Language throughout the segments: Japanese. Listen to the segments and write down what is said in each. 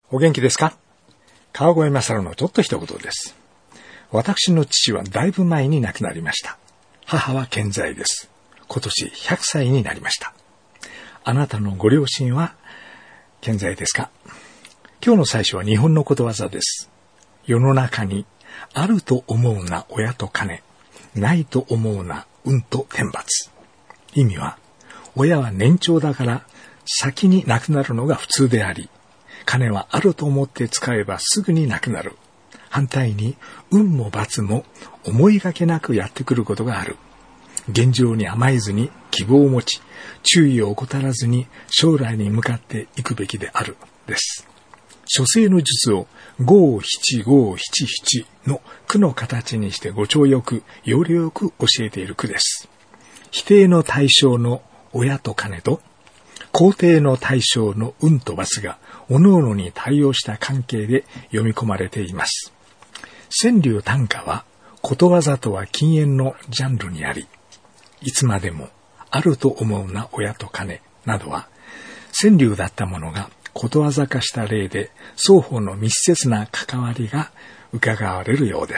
お元気ですか？川越勝のちょっと一言です。私の父はだいぶ前に亡くなりました。母は健在です。今年100歳になりました。あなたのご両親は健在ですか？今日の最初は日本のことわざです。世の中にあると思うな親と金、ないと思うな運と天罰。意味は、親は年長だから先に亡くなるのが普通であり、金はあると思って使えばすぐになくなる。反対に運も罰も思いがけなくやってくることがある。現状に甘えずに希望を持ち、注意を怠らずに将来に向かっていくべきであるです。書生の術を五七五七七の句の形にして語調よく要領よく教えている句です。否定の対象の親と金と肯定の対象の運と罰が各々に対応した関係で読み込まれています。川柳短歌はことわざとは禁煙のジャンルにあり、いつまでもあると思うな親と金などは川柳だったものがことわざ化した例で双方の密接な関わりが伺われるようです。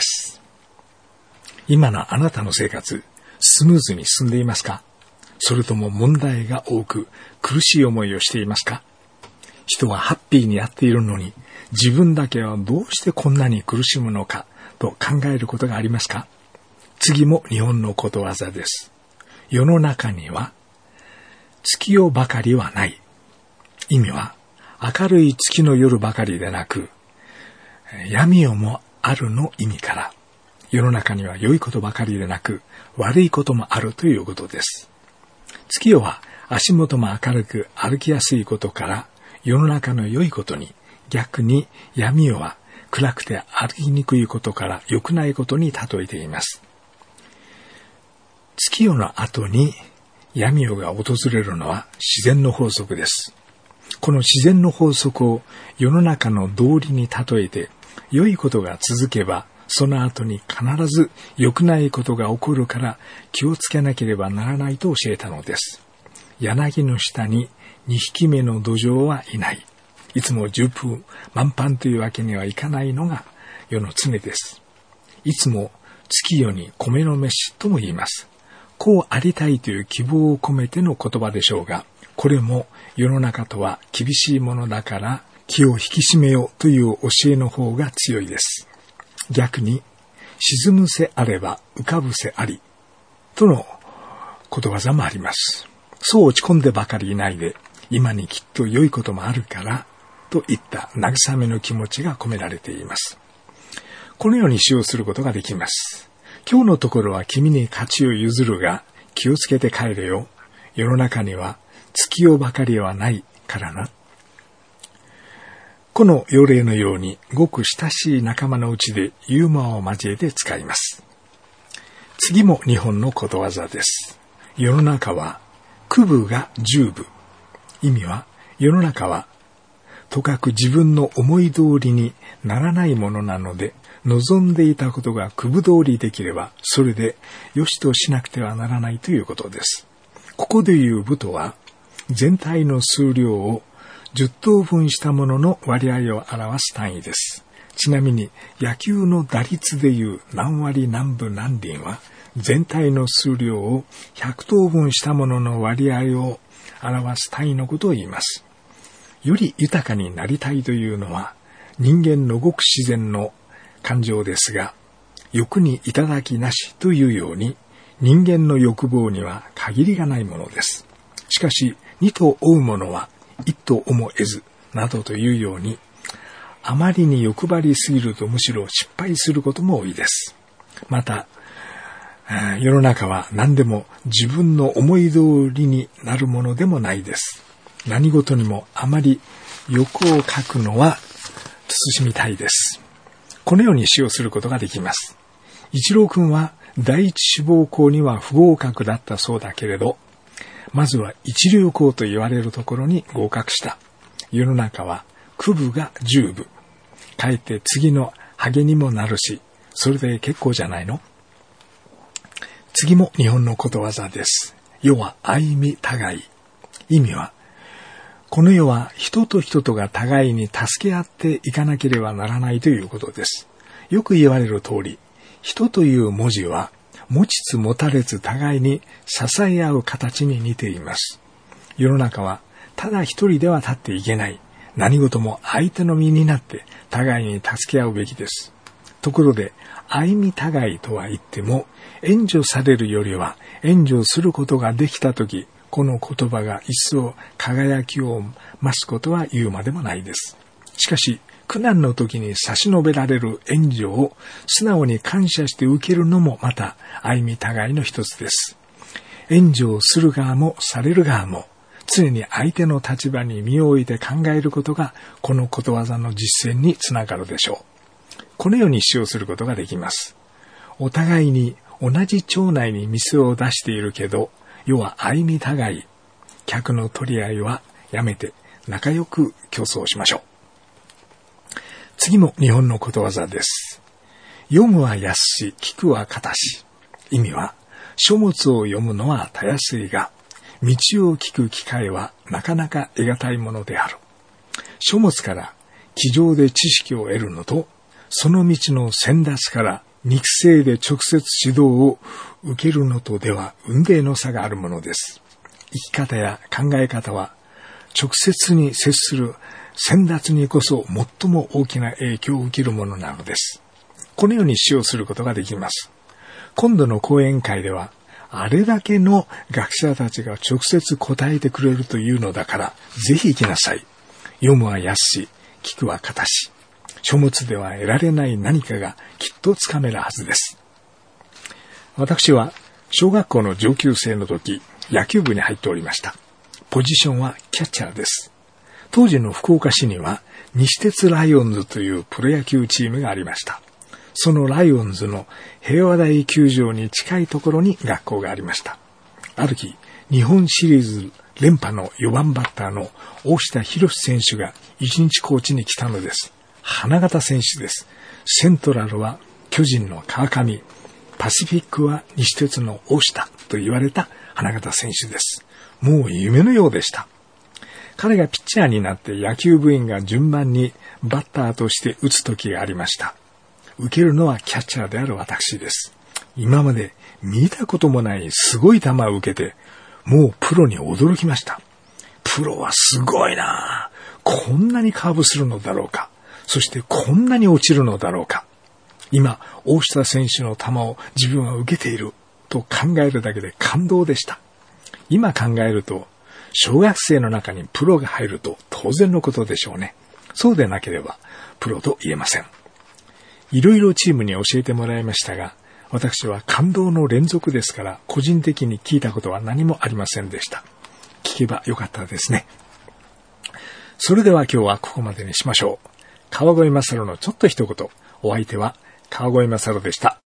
今のあなたの生活、スムーズに進んでいますか？それとも問題が多く苦しい思いをしていますか？人はハッピーにやっているのに自分だけはどうしてこんなに苦しむのかと考えることがありますか？次も日本のことわざです。世の中には月夜ばかりはない。意味は明るい月の夜ばかりでなく闇夜もあるの意味から、世の中には良いことばかりでなく悪いこともあるということです。月夜は足元も明るく歩きやすいことから世の中の良いことに、逆に闇夜は暗くて歩きにくいことから良くないことに例えています。月夜の後に闇夜が訪れるのは自然の法則です。この自然の法則を世の中の道理に例えて、良いことが続けばその後に必ず良くないことが起こるから気をつけなければならないと教えたのです。柳の下に2匹目の土壌はいない。いつも十分満帆というわけにはいかないのが世の常です。いつも月夜に米の飯とも言います。こうありたいという希望を込めての言葉でしょうが、これも世の中とは厳しいものだから気を引き締めようという教えの方が強いです。逆に沈むせあれば浮かぶせありとのことわざもあります。そう落ち込んでばかりいないで、今にきっと良いこともあるからといった慰めの気持ちが込められています。このように使用することができます。今日のところは君に勝ちを譲るが気をつけて帰れよ。世の中には月夜ばかりはないからな。この要例のようにごく親しい仲間のうちでユーモアを交えて使います。次も日本のことわざです。世の中は九分が十分。意味は、世の中はとかく自分の思い通りにならないものなので、望んでいたことが九分通りできればそれでよしとしなくてはならないということです。ここでいう分とは全体の数量を10等分したものの割合を表す単位です。ちなみに野球の打率でいう何割何分何厘は全体の数量を100等分したものの割合を表す単位のことを言います。より豊かになりたいというのは人間のごく自然の感情ですが、欲に頂きなしというように人間の欲望には限りがないものです。しかし二と追うものは一と思えずなどというように、あまりに欲張りすぎるとむしろ失敗することも多いです。また世の中は何でも自分の思い通りになるものでもないです。何事にもあまり欲をかくのは慎みたいです。このように使用することができます。一郎君は第一志望校には不合格だったそうだけれど、まずは一流校と言われるところに合格した。世の中は九分が十分。かえって次の励にもなるし、それで結構じゃないの？次も日本のことわざです。世は相見互い。意味は、 この世は人と人とが互いに助け合っていかなければならないということです。よく言われる通り、人という文字は持ちつ持たれつ互いに支え合う形に似ています。世の中はただ一人では立っていけない。何事も相手の身になって互いに助け合うべきです。ところで、相身互いとは言っても、援助されるよりは援助することができたとき、この言葉が一層輝きを増すことは言うまでもないです。しかし、苦難の時に差し伸べられる援助を素直に感謝して受けるのもまた相身互いの一つです。援助をする側もされる側も常に相手の立場に身を置いて考えることがこのことわざの実践につながるでしょう。このように使用することができます。お互いに同じ町内に店を出しているけど、要は相身互い、客の取り合いはやめて仲良く競争しましょう。次も日本のことわざです。読むは易し、聞くは難し。意味は、書物を読むのはたやすいが、道を聞く機会はなかなか得難いものである。書物から机上で知識を得るのと、その道の先達から肉声で直接指導を受けるのとでは雲泥の差があるものです。生き方や考え方は直接に接する先達にこそ最も大きな影響を受けるものなのです。このように使用することができます。今度の講演会では、あれだけの学者たちが直接答えてくれるというのだから、ぜひ行きなさい。読むは易し、聞くは難し。書物では得られない何かがきっとつかめるはずです。私は小学校の上級生の時、野球部に入っておりました。ポジションはキャッチャーです。当時の福岡市には西鉄ライオンズというプロ野球チームがありました。そのライオンズの平和台球場に近いところに学校がありました。ある日、日本シリーズ連覇の4番バッターの大下博選手が一日コーチに来たのです。花形選手です。セントラルは巨人の川上、パシフィックは西鉄の大下と言われた花形選手です。もう夢のようでした。彼がピッチャーになって野球部員が順番にバッターとして打つ時がありました。受けるのはキャッチャーである私です。今まで見たこともないすごい球を受けて、もうプロに驚きました。プロはすごいなぁ。こんなにカーブするのだろうか。そしてこんなに落ちるのだろうか。今、大下選手の球を自分は受けていると考えるだけで感動でした。今考えると、小学生の中にプロが入ると当然のことでしょうね。そうでなければプロと言えません。いろいろチームに教えてもらいましたが、私は感動の連続ですから個人的に聞いたことは何もありませんでした。聞けばよかったですね。それでは今日はここまでにしましょう。川越勝のちょっと一言。お相手は川越勝でした。